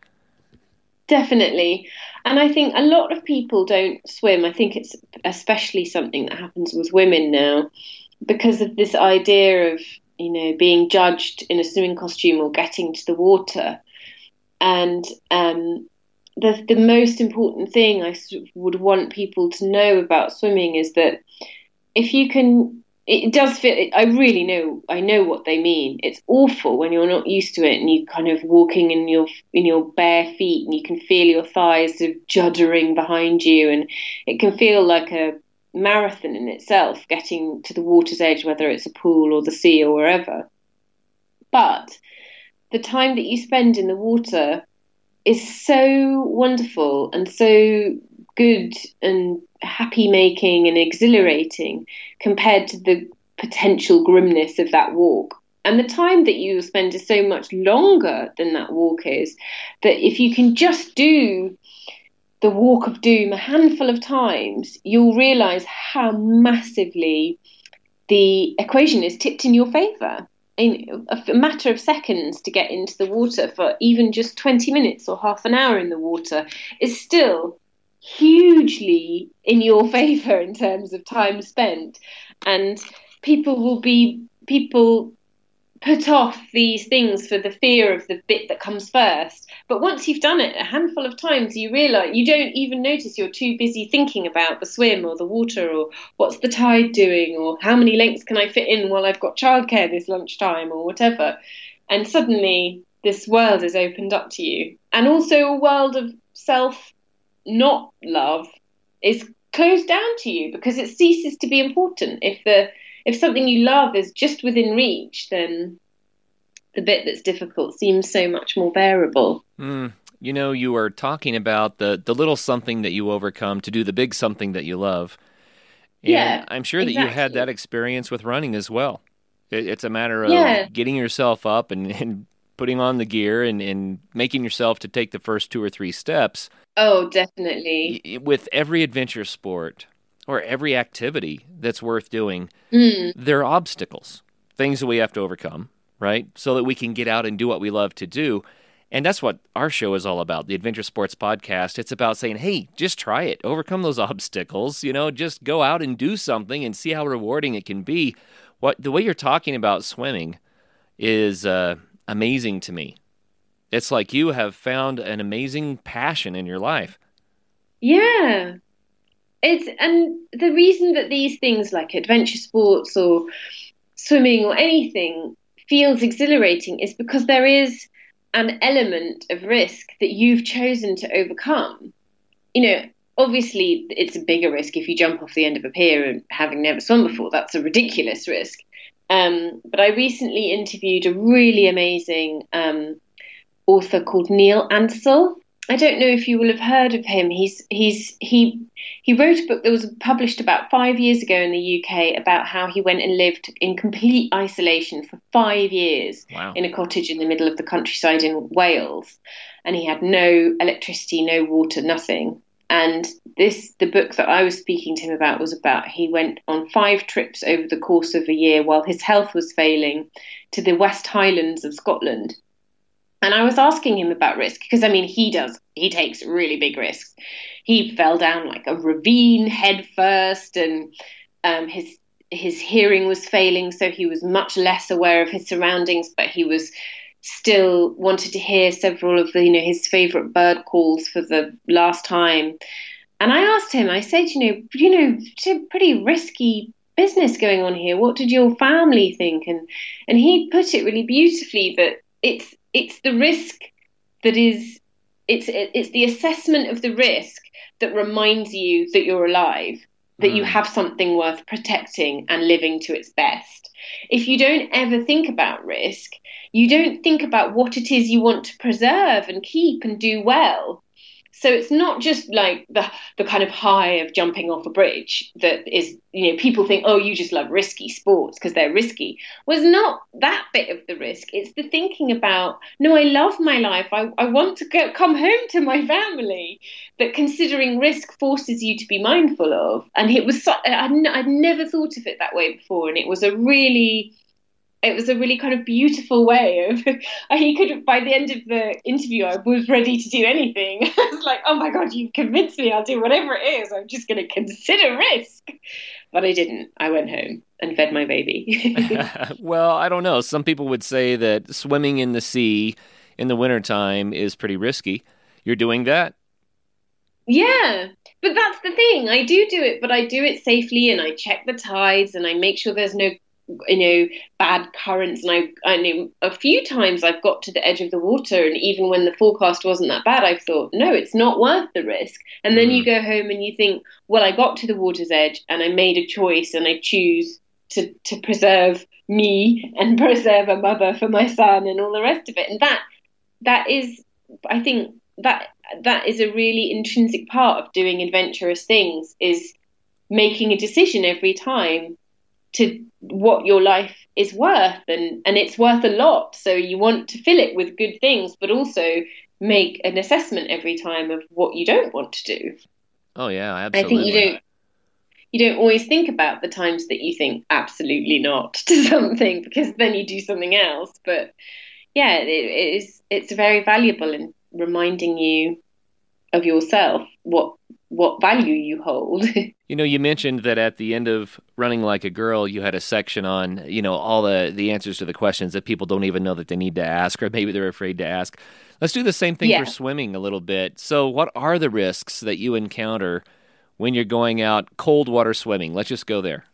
Definitely. And I think a lot of people don't swim. I think it's especially something that happens with women now because of this idea of, you know, being judged in a swimming costume or getting to the water. And um, the the most important thing I would want people to know about swimming is that if you can, it does feel, I really know, I know what they mean. It's awful when you're not used to it and you kind of walking in your in your bare feet and you can feel your thighs sort of juddering behind you, and it can feel like a marathon in itself, getting to the water's edge, whether it's a pool or the sea or wherever. But the time that you spend in the water is so wonderful and so good and happy making and exhilarating compared to the potential grimness of that walk. And the time that you spend is so much longer than that walk is, that if you can just do the walk of doom a handful of times, you'll realise how massively the equation is tipped in your favour. In a matter of seconds to get into the water for even just twenty minutes or half an hour in the water is still hugely in your favour in terms of time spent. And people will be, people put off these things for the fear of the bit that comes first. But once you've done it a handful of times, you realise you don't even notice you're too busy thinking about the swim or the water or what's the tide doing or how many lengths can I fit in while I've got childcare this lunchtime or whatever. And suddenly this world is opened up to you. And also a world of self not love is closed down to you because it ceases to be important. If the if something you love is just within reach, then the bit that's difficult seems so much more bearable. Mm, you know, you are talking about the, the little something that you overcome to do the big something that you love. And yeah, I'm sure that exactly. you had that experience with running as well. It, it's a matter of yeah. getting yourself up and, and putting on the gear and, and making yourself to take the first two or three steps. Oh, definitely. With every adventure sport or every activity that's worth doing, mm. there are obstacles, things that we have to overcome, right? So that we can get out and do what we love to do. And that's what our show is all about, the Adventure Sports Podcast. It's about saying, hey, just try it. Overcome those obstacles. You know, just go out and do something and see how rewarding it can be. What the way you're talking about swimming is uh, amazing to me. It's like you have found an amazing passion in your life. Yeah. It's and the reason that these things like adventure sports or swimming or anything feels exhilarating is because there is an element of risk that you've chosen to overcome. You know, obviously it's a bigger risk if you jump off the end of a pier and having never swum before. That's a ridiculous risk. Um, but I recently interviewed a really amazing um, author called Neil Ansell, I don't know if you will have heard of him. He's he's he he wrote a book that was published about five years ago in the U K about how he went and lived in complete isolation for five years Wow. in a cottage in the middle of the countryside in Wales, and he had no electricity, no water, nothing. And this the book that I was speaking to him about was about he went on five trips over the course of a year while his health was failing to the West Highlands of Scotland. And I was asking him about risk because, I mean, he does, he takes really big risks. He fell down like a ravine head first, and um, his his hearing was failing, so he was much less aware of his surroundings, but he was still wanted to hear several of the, you know, his favourite bird calls for the last time. And I asked him, I said, you know, you know, it's a pretty risky business going on here. What did your family think? And and he put it really beautifully that it's It's the risk that is, it's it's the assessment of the risk that reminds you that you're alive, that mm. you have something worth protecting and living to its best. If you don't ever think about risk, you don't think about what it is you want to preserve and keep and do well. So it's not just like the the kind of high of jumping off a bridge that is, you know, people think, oh, you just love risky sports because they're risky. Was not that bit of the risk. It's the thinking about, no, I love my life. I, I want to go, come home to my family. That considering risk forces you to be mindful of. And it was, so, I'd, I'd never thought of it that way before. And it was a really... It was a really kind of beautiful way of, he could, by the end of the interview, I was ready to do anything. I was like, oh my God, you've convinced me, I'll do whatever it is. I'm just going to consider risk. But I didn't. I went home and fed my baby. Well, I don't know. Some people would say that swimming in the sea in the wintertime is pretty risky. You're doing that? Yeah, but that's the thing. I do do it, but I do it safely, and I check the tides, and I make sure there's no, you know, bad currents. And I, I know a few times I've got to the edge of the water, and even when the forecast wasn't that bad, I've thought, no, it's not worth the risk. And then mm. you go home and you think, well, I got to the water's edge and I made a choice, and I choose to, to preserve me and preserve a mother for my son and all the rest of it. And that, that is, I think that, that is a really intrinsic part of doing adventurous things, is making a decision every time to what your life is worth, and, and it's worth a lot. So you want to fill it with good things, but also make an assessment every time of what you don't want to do. Oh yeah, absolutely. I think you don't you don't always think about the times that you think absolutely not to something, because then you do something else. But yeah, it, it is it's very valuable in reminding you of yourself, what what value you hold. You know, you mentioned that at the end of Running Like a Girl, you had a section on, you know, all the, the answers to the questions that people don't even know that they need to ask, or maybe they're afraid to ask. Let's do the same thing yeah. for swimming a little bit. So what are the risks that you encounter when you're going out cold water swimming? Let's just go there.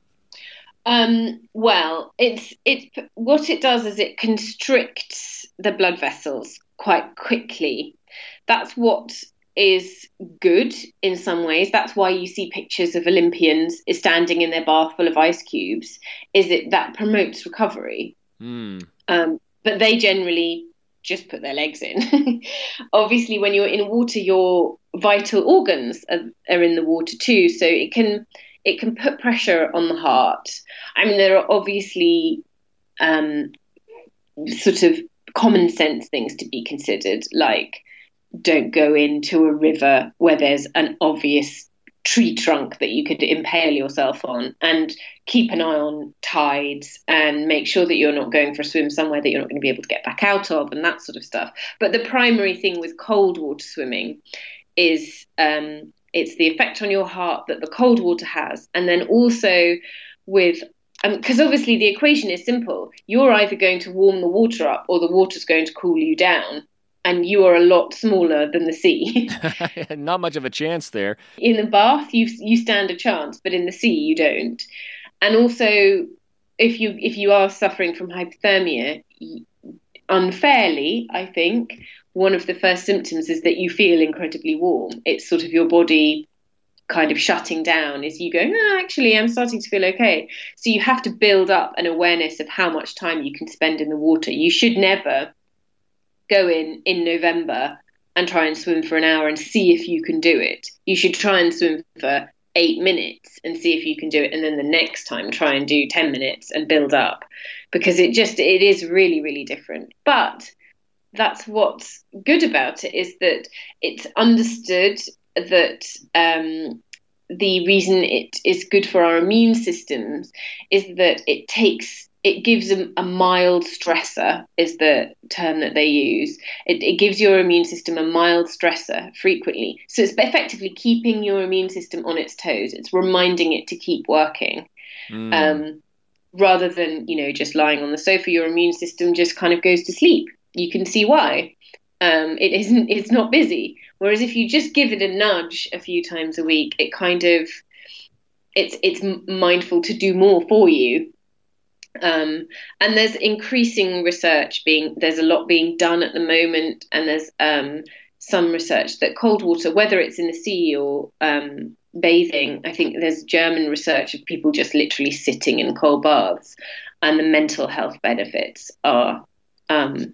Um, well, it's it's what it does is it constricts the blood vessels quite quickly. That's what is good in some ways. That's why you see pictures of Olympians is standing in their bath full of ice cubes, is it that promotes recovery. Mm. Um, but they generally just put their legs in. Obviously, when you're in water, your vital organs are, are in the water too. So it can it can put pressure on the heart. I mean, there are obviously um, sort of common sense things to be considered, like don't go into a river where there's an obvious tree trunk that you could impale yourself on, and keep an eye on tides and make sure that you're not going for a swim somewhere that you're not going to be able to get back out of, and that sort of stuff. But the primary thing with cold water swimming is um, it's the effect on your heart that the cold water has. And then also with, because um, obviously the equation is simple. You're either going to warm the water up or the water's going to cool you down. And you are a lot smaller than the sea. Not much of a chance there. In the bath, you you stand a chance, but in the sea, you don't. And also, if you if you are suffering from hypothermia, unfairly, I think, one of the first symptoms is that you feel incredibly warm. It's sort of your body kind of shutting down as you go, no, actually, I'm starting to feel okay. So you have to build up an awareness of how much time you can spend in the water. You should never go in in November and try and swim for an hour and see if you can do it. You should try and swim for eight minutes and see if you can do it, and then the next time try and do ten minutes and build up, because it just it is really, really different. But that's what's good about it, is that it's understood that um, the reason it is good for our immune systems is that it takes it gives them a mild stressor, is the term that they use. It, it gives your immune system a mild stressor frequently. So it's effectively keeping your immune system on its toes. It's reminding it to keep working. Mm. Um, rather than, you know, just lying on the sofa, your immune system just kind of goes to sleep. You can see why. Um, it isn't, it's not busy. Whereas if you just give it a nudge a few times a week, it kind of, it's, it's mindful to do more for you. Um, and there's increasing research being, there's a lot being done at the moment, and there's um, some research that cold water, whether it's in the sea or um, bathing, I think there's German research of people just literally sitting in cold baths, and the mental health benefits are um,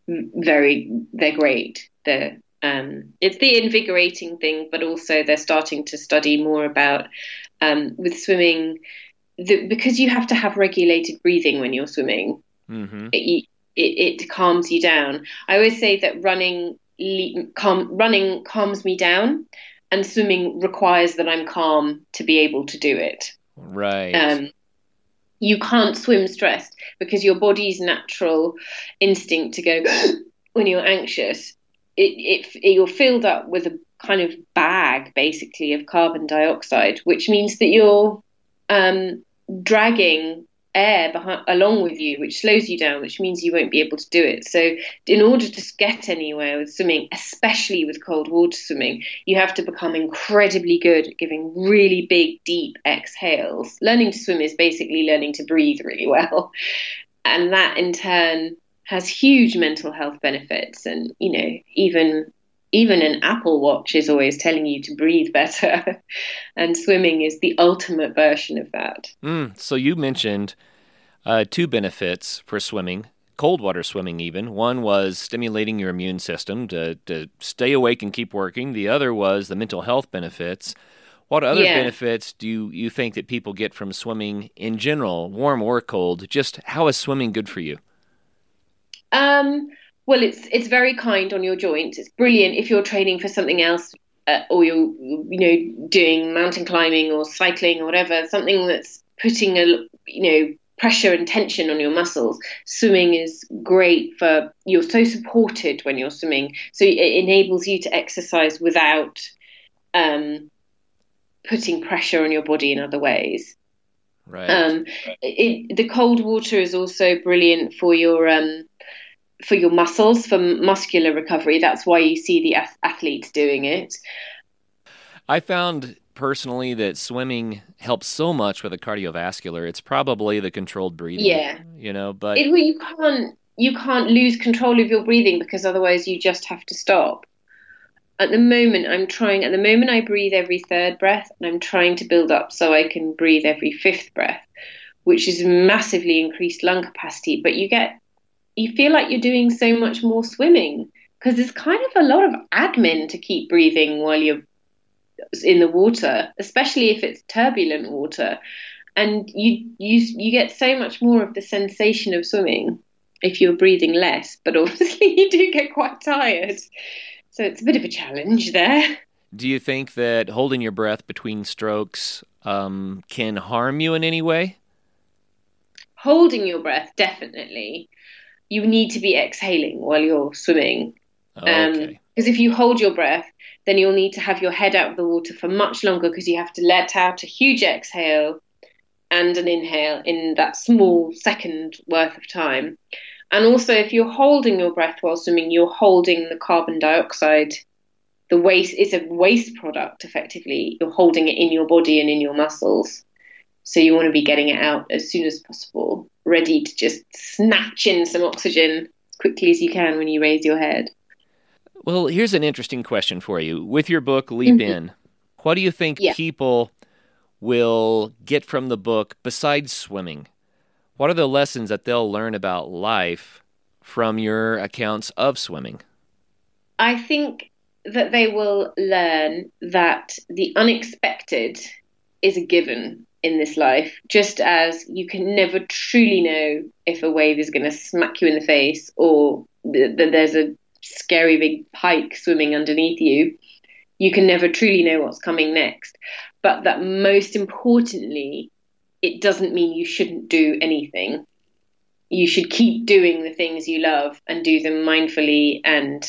very, they're great. They're, um, it's the invigorating thing, but also they're starting to study more about um, with swimming. The, because you have to have regulated breathing when you're swimming, mm-hmm. it, it, it calms you down. I always say that running calm, running calms me down, and swimming requires that I'm calm to be able to do it. Right. Um, you can't swim stressed, because your body's natural instinct to go when you're anxious, it, it you're filled up with a kind of bag, basically, of carbon dioxide, which means that you're um, dragging air behind, along with you, which slows you down, which means you won't be able to do it. So in order to get anywhere with swimming, especially with cold water swimming, you have to become incredibly good at giving really big, deep exhales. Learning to swim is basically learning to breathe really well. And that in turn has huge mental health benefits. And, you know, even Even an Apple Watch is always telling you to breathe better. And swimming is the ultimate version of that. Mm, so you mentioned uh, two benefits for swimming, cold water swimming even. One was stimulating your immune system to, to stay awake and keep working. The other was the mental health benefits. What other yeah. benefits do you, you think that people get from swimming in general, warm or cold? Just how is swimming good for you? Um. Well, it's it's very kind on your joints. It's brilliant if you're training for something else, uh, or you're you know doing mountain climbing or cycling or whatever, something that's putting a you know pressure and tension on your muscles. Swimming is great for, you're so supported when you're swimming, so it enables you to exercise without um, putting pressure on your body in other ways. Right. Um, it, the cold water is also brilliant for your um. for your muscles, for muscular recovery. That's why you see the athletes doing it. I found personally that swimming helps so much with the cardiovascular. It's probably the controlled breathing. Yeah. You know, but it, you can't you can't lose control of your breathing, because otherwise you just have to stop. At the moment, I'm trying, at the moment I breathe every third breath, and I'm trying to build up so I can breathe every fifth breath, which is massively increased lung capacity. But you get you feel like you're doing so much more swimming, because there's kind of a lot of admin to keep breathing while you're in the water, especially if it's turbulent water. And you you you get so much more of the sensation of swimming if you're breathing less, but obviously you do get quite tired. So it's a bit of a challenge there. Do you think that holding your breath between strokes um, can harm you in any way? Holding your breath, definitely. You need to be exhaling while you're swimming. Okay. Um, because if you hold your breath, then you'll need to have your head out of the water for much longer, because you have to let out a huge exhale and an inhale in that small second worth of time. And also, if you're holding your breath while swimming, you're holding the carbon dioxide. The waste is a waste product, effectively. You're holding it in your body and in your muscles. So you want to be getting it out as soon as possible, ready to just snatch in some oxygen as quickly as you can when you raise your head. Well, here's an interesting question for you. With your book, Leap mm-hmm. In, what do you think yeah. people will get from the book besides swimming? What are the lessons that they'll learn about life from your accounts of swimming? I think that they will learn that the unexpected is a given in this life, just as you can never truly know if a wave is going to smack you in the face or that th- there's a scary big pike swimming underneath you. You can never truly know what's coming next. But that most importantly, it doesn't mean you shouldn't do anything. You should keep doing the things you love and do them mindfully and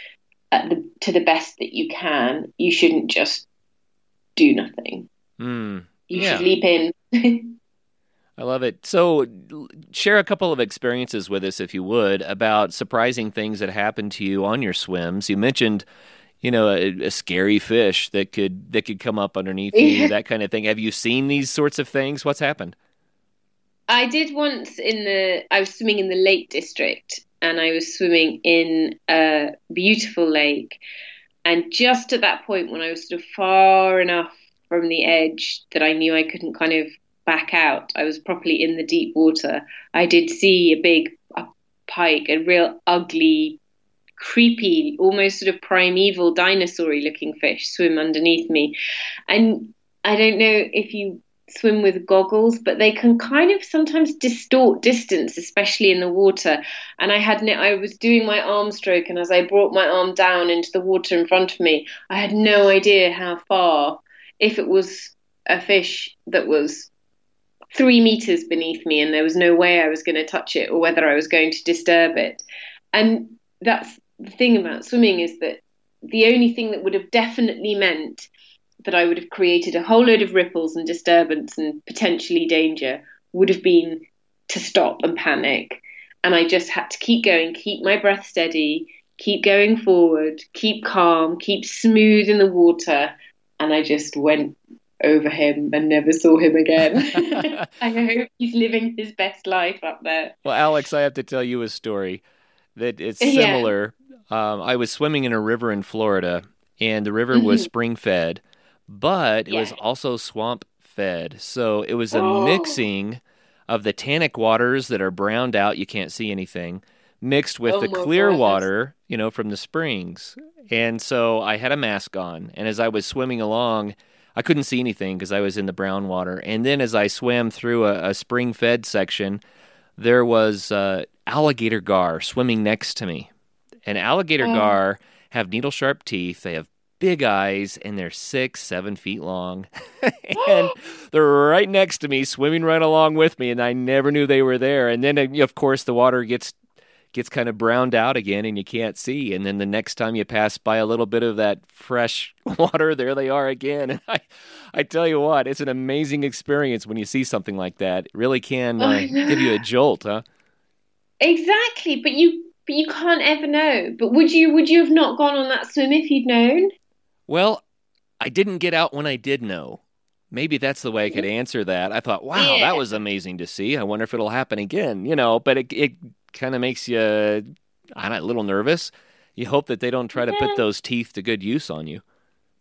at the, to the best that you can. You shouldn't just do nothing. Mm, you yeah. should leap in. I love it. So share a couple of experiences with us, if you would, about surprising things that happened to you on your swims. You mentioned, you know, a, a scary fish that could that could come up underneath you, that kind of thing. Have you seen these sorts of things? What's happened? I did once in the, I was swimming in the Lake District, and I was swimming in a beautiful lake. And just at that point, when I was sort of far enough from the edge that I knew I couldn't kind of back out, I was properly in the deep water, I did see a big a pike, a real ugly, creepy, almost sort of primeval dinosaur-y looking fish swim underneath me. And I don't know if you swim with goggles, but they can kind of sometimes distort distance, especially in the water. And I had no, I was doing my arm stroke, and as I brought my arm down into the water in front of me, I had no idea how far, if it was a fish that was three meters beneath me and there was no way I was going to touch it or whether I was going to disturb it. And that's the thing about swimming, is that the only thing that would have definitely meant that I would have created a whole load of ripples and disturbance and potentially danger would have been to stop and panic. And I just had to keep going, keep my breath steady, keep going forward, keep calm, keep smooth in the water. And I just went over him and never saw him again. I hope he's living his best life up there. Well, Alex, I have to tell you a story that it's similar. Yeah. Um, I was swimming in a river in Florida, and the river mm-hmm. was spring-fed, but it yeah. was also swamp-fed. So it was a oh. mixing of the tannic waters that are browned out, you can't see anything, mixed with oh, the clear goodness. water, you know, from the springs. And so I had a mask on, and as I was swimming along, I couldn't see anything because I was in the brown water. And then as I swam through a, a spring-fed section, there was uh, alligator gar swimming next to me. And alligator oh. gar have needle-sharp teeth. They have big eyes, and they're six, seven feet long. And they're right next to me, swimming right along with me, and I never knew they were there. And then, of course, the water gets gets kind of browned out again, and you can't see. And then the next time you pass by a little bit of that fresh water, there they are again. And I, I tell you what, it's an amazing experience when you see something like that. It really can uh, give you a jolt, huh? Exactly, but you but you can't ever know. But would you would you have not gone on that swim if you'd known? Well, I didn't get out when I did know. Maybe that's the way I could answer that. I thought, wow, yeah. that was amazing to see. I wonder if it'll happen again, you know, but it it kind of makes you I don't know, a little nervous. You hope that they don't try to yeah. put those teeth to good use on you.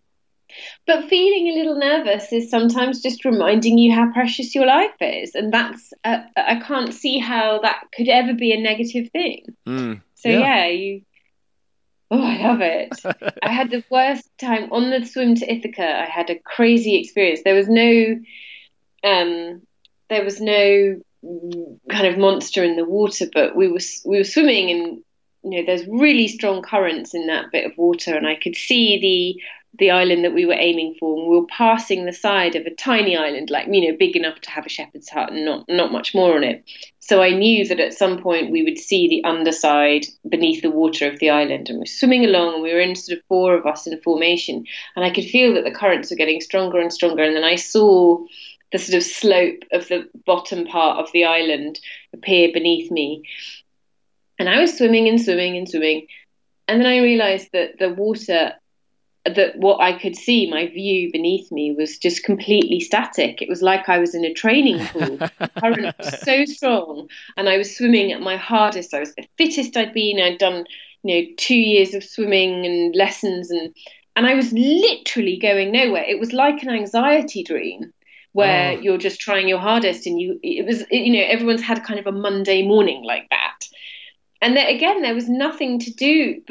But feeling a little nervous is sometimes just reminding you how precious your life is. And that's, uh, I can't see how that could ever be a negative thing. Mm, so yeah, yeah you... Oh, I love it. I had the worst time on the swim to Ithaca. I had a crazy experience. There was no, um, there was no kind of monster in the water, but we were we were swimming, and you know, there's really strong currents in that bit of water, and I could see the the island that we were aiming for, and we were passing the side of a tiny island, like, you know, big enough to have a shepherd's hut and not not much more on it. So I knew that at some point we would see the underside beneath the water of the island, and we're swimming along, and we were in sort of four of us in a formation, and I could feel that the currents were getting stronger and stronger, and then I saw the sort of slope of the bottom part of the island appear beneath me. And I was swimming and swimming and swimming, and then I realised that the water, that what I could see, my view beneath me, was just completely static. It was like I was in a training pool. The current was so strong, and I was swimming at my hardest. I was the fittest I'd been. I'd done, you know, two years of swimming and lessons, and and I was literally going nowhere. It was like an anxiety dream where oh. you're just trying your hardest, and you it was you know everyone's had kind of a Monday morning like that. And then again, there was nothing to do but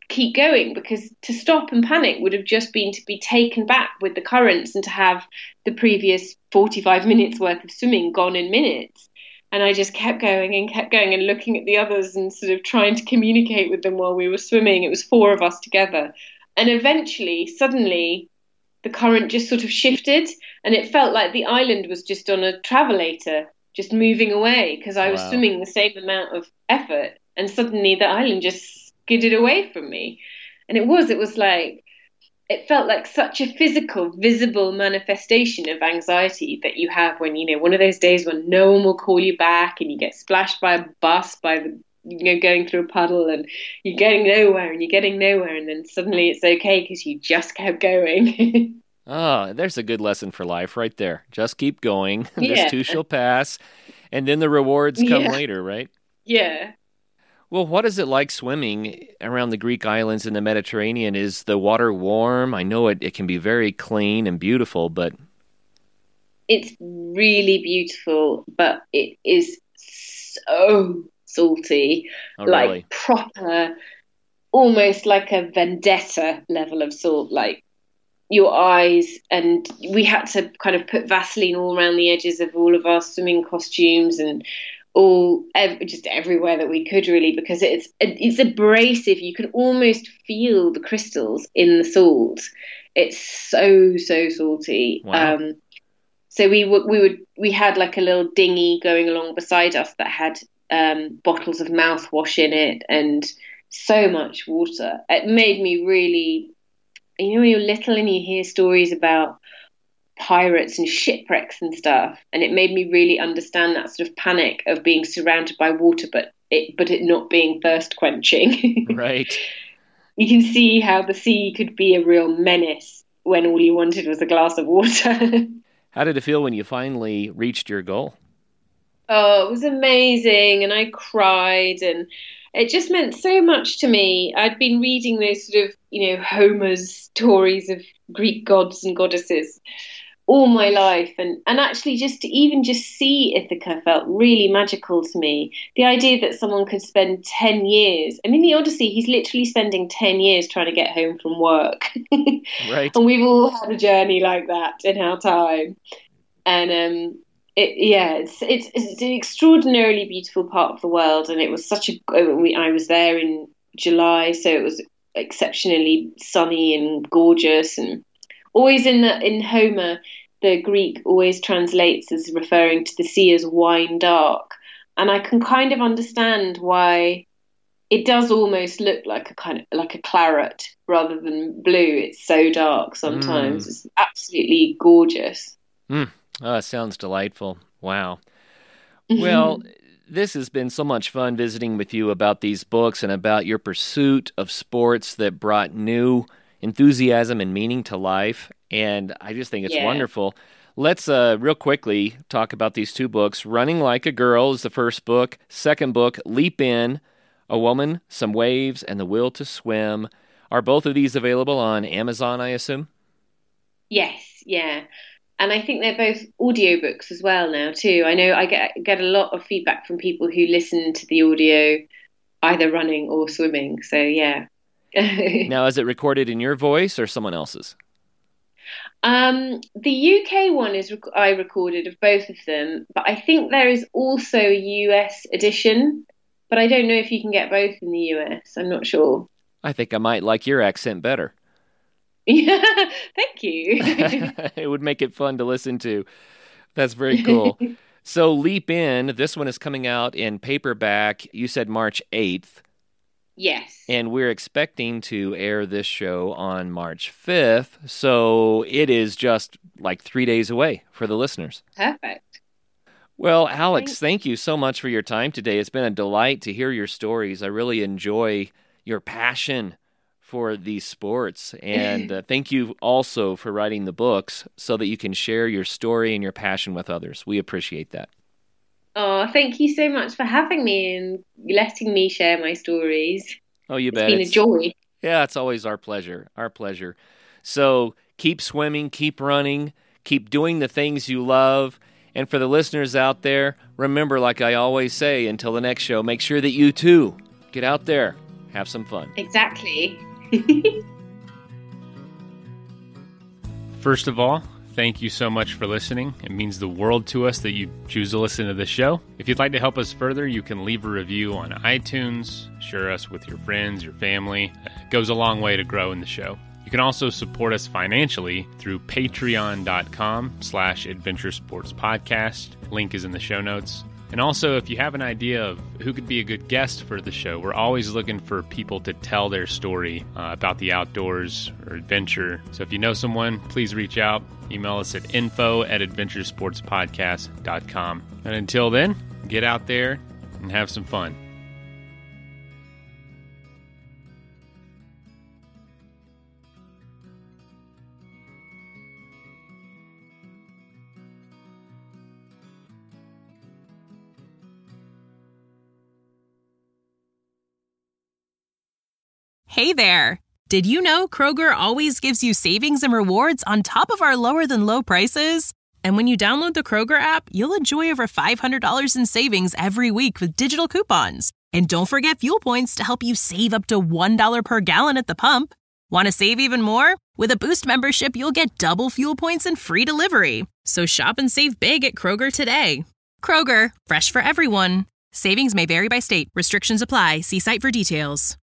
keep going, because to stop and panic would have just been to be taken back with the currents and to have the previous forty-five minutes worth of swimming gone in minutes. And I just kept going and kept going and looking at the others and sort of trying to communicate with them while we were swimming. It was four of us together. And eventually, suddenly, the current just sort of shifted, and it felt like the island was just on a travelator, just moving away, because I was Wow. swimming the same amount of effort. And suddenly the island just skidded away from me. And it was, it was like, it felt like such a physical, visible manifestation of anxiety that you have when, you know, one of those days when no one will call you back and you get splashed by a bus, by the, you know, going through a puddle, and you're getting nowhere and you're getting nowhere. And then suddenly it's okay because you just kept going. Oh, there's a good lesson for life right there. Just keep going. Yeah. This too shall pass. And then the rewards come Yeah. later, right? Yeah. Well, what is it like swimming around the Greek islands in the Mediterranean? Is the water warm? I know it, it can be very clean and beautiful, but It's really beautiful, but it is so salty, oh, like really? proper, almost like a vendetta level of salt, like your eyes. And we had to kind of put Vaseline all around the edges of all of our swimming costumes and all ev- just everywhere that we could, really, because it's it's abrasive. You can almost feel the crystals in the salt. It's so so salty. Wow. Um, so we would we would we had like a little dinghy going along beside us that had um, bottles of mouthwash in it and so much water. It made me really, you know, when you're little and you hear stories about pirates and shipwrecks and stuff, and it made me really understand that sort of panic of being surrounded by water, but it but it not being thirst quenching. Right. You can see how the sea could be a real menace when all you wanted was a glass of water. How did it feel when you finally reached your goal? Oh, it was amazing, and I cried, and it just meant so much to me. I'd been reading those sort of, you know, Homer's stories of Greek gods and goddesses all my life, and, and actually just to even just see Ithaca felt really magical to me. The idea that someone could spend ten years, and in the Odyssey he's literally spending ten years trying to get home from work. Right. And we've all had a journey like that in our time. And um it, yeah, it's, it's it's an extraordinarily beautiful part of the world, and it was such a. I was there in July, so it was exceptionally sunny and gorgeous. And always in the in Homer, the Greek always translates as referring to the sea as wine dark, and I can kind of understand why it does almost look like a kind of like a claret rather than blue. It's so dark sometimes. Mm. It's absolutely gorgeous. Mm. Oh, it sounds delightful. Wow. Well, this has been so much fun visiting with you about these books and about your pursuit of sports that brought new enthusiasm and meaning to life. And I just think it's Yeah. wonderful. Let's uh, real quickly talk about these two books. Running Like a Girl is the first book. Second book, Leap In, A Woman, Some Waves, and the Will to Swim. Are both of these available on Amazon, I assume? Yes, yeah. And I think they're both audiobooks as well now too. I know I get get a lot of feedback from people who listen to the audio either running or swimming. So yeah. Now, is it recorded in your voice or someone else's? Um, the U K one is rec- I recorded of both of them, but I think there is also a U S edition, but I don't know if you can get both in the U S. I'm not sure. I think I might like your accent better. Yeah, thank you. It would make it fun to listen to. That's very cool. So Leap In, this one is coming out in paperback. You said March eighth. Yes. And we're expecting to air this show on March fifth. So it is just like three days away for the listeners. Perfect. Well, Alex, thank you so much for your time today. It's been a delight to hear your stories. I really enjoy your passion for these sports. And uh, thank you also for writing the books so that you can share your story and your passion with others. We appreciate that. Oh, thank you so much for having me and letting me share my stories. Oh, you It's bet. been a joy. Yeah, it's always our pleasure. Our pleasure. So keep swimming, keep running, keep doing the things you love. And for the listeners out there, remember, like I always say, until the next show, make sure that you too get out there, have some fun. Exactly. First of all, thank you so much for listening. It means the world to us that you choose to listen to the show. If you'd like to help us further, you can leave a review on iTunes, share us with your friends, your family. It goes a long way to grow in the show. You can also support us financially through patreon.com slash adventure sports podcast. Link is in the show notes. And also, if you have an idea of who could be a good guest for the show, we're always looking for people to tell their story uh, about the outdoors or adventure. So if you know someone, please reach out. Email us at info at adventuresportspodcast dot com. And until then, get out there and have some fun. Hey there! Did you know Kroger always gives you savings and rewards on top of our lower-than-low prices? And when you download the Kroger app, you'll enjoy over five hundred dollars in savings every week with digital coupons. And don't forget fuel points to help you save up to one dollar per gallon at the pump. Want to save even more? With a Boost membership, you'll get double fuel points and free delivery. So shop and save big at Kroger today. Kroger, fresh for everyone. Savings may vary by state. Restrictions apply. See site for details.